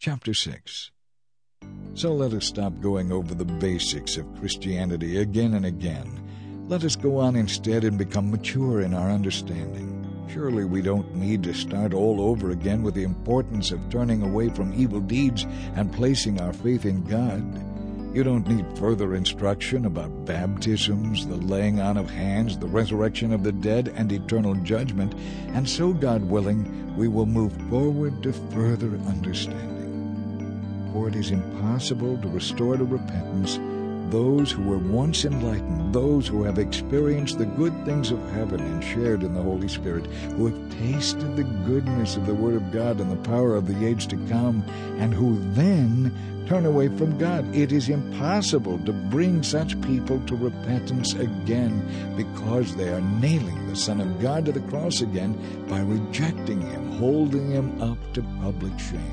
Chapter 6. So let us stop going over the basics of Christianity again and again. Let us go on instead and become mature in our understanding. Surely we don't need to start all over again with the importance of turning away from evil deeds and placing our faith in God. You don't need further instruction about baptisms, the laying on of hands, the resurrection of the dead, and eternal judgment, and so, God willing, we will move forward to further understanding. For it is impossible to restore to repentance those who were once enlightened, those who have experienced the good things of heaven and shared in the Holy Spirit, who have tasted the goodness of the Word of God and the power of the age to come, and who then turn away from God. It is impossible to bring such people to repentance again, because they are nailing the Son of God to the cross again by rejecting Him, holding Him up to public shame.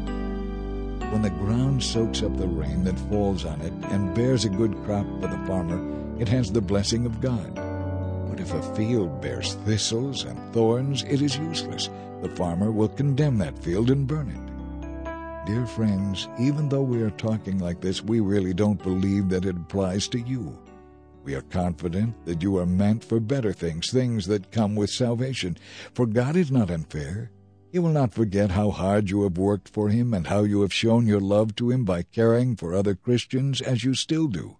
When the ground soaks up the rain that falls on it and bears a good crop for the farmer, it has the blessing of God. But if a field bears thistles and thorns, it is useless. The farmer will condemn that field and burn it. Dear friends, even though we are talking like this, we really don't believe that it applies to you. We are confident that you are meant for better things, things that come with salvation. For God is not unfair. He will not forget how hard you have worked for Him and how you have shown your love to Him by caring for other Christians as you still do.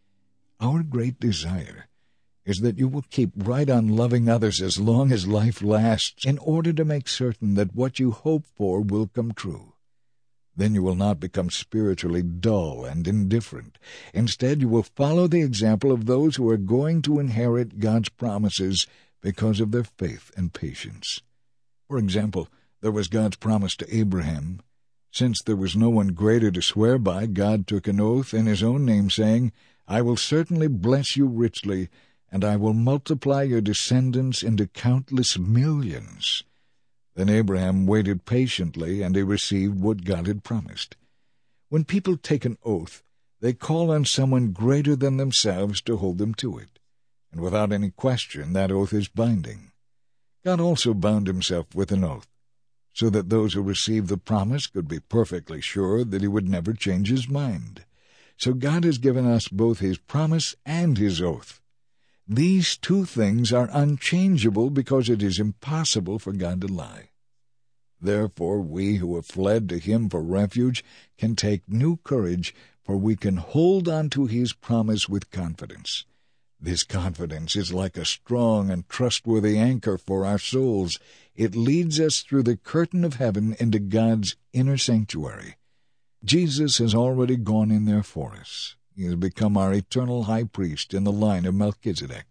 Our great desire is that you will keep right on loving others as long as life lasts, in order to make certain that what you hope for will come true. Then you will not become spiritually dull and indifferent. Instead, you will follow the example of those who are going to inherit God's promises because of their faith and patience. For example, there was God's promise to Abraham. Since there was no one greater to swear by, God took an oath in His own name, saying, "I will certainly bless you richly, and I will multiply your descendants into countless millions." Then Abraham waited patiently, and he received what God had promised. When people take an oath, they call on someone greater than themselves to hold them to it, and without any question that oath is binding. God also bound Himself with an oath, so that those who received the promise could be perfectly sure that He would never change His mind. So God has given us both His promise and His oath. These two things are unchangeable because it is impossible for God to lie. Therefore, we who have fled to Him for refuge can take new courage, for we can hold on to His promise with confidence. This confidence is like a strong and trustworthy anchor for our souls. It leads us through the curtain of heaven into God's inner sanctuary. Jesus has already gone in there for us. He has become our eternal high priest in the line of Melchizedek.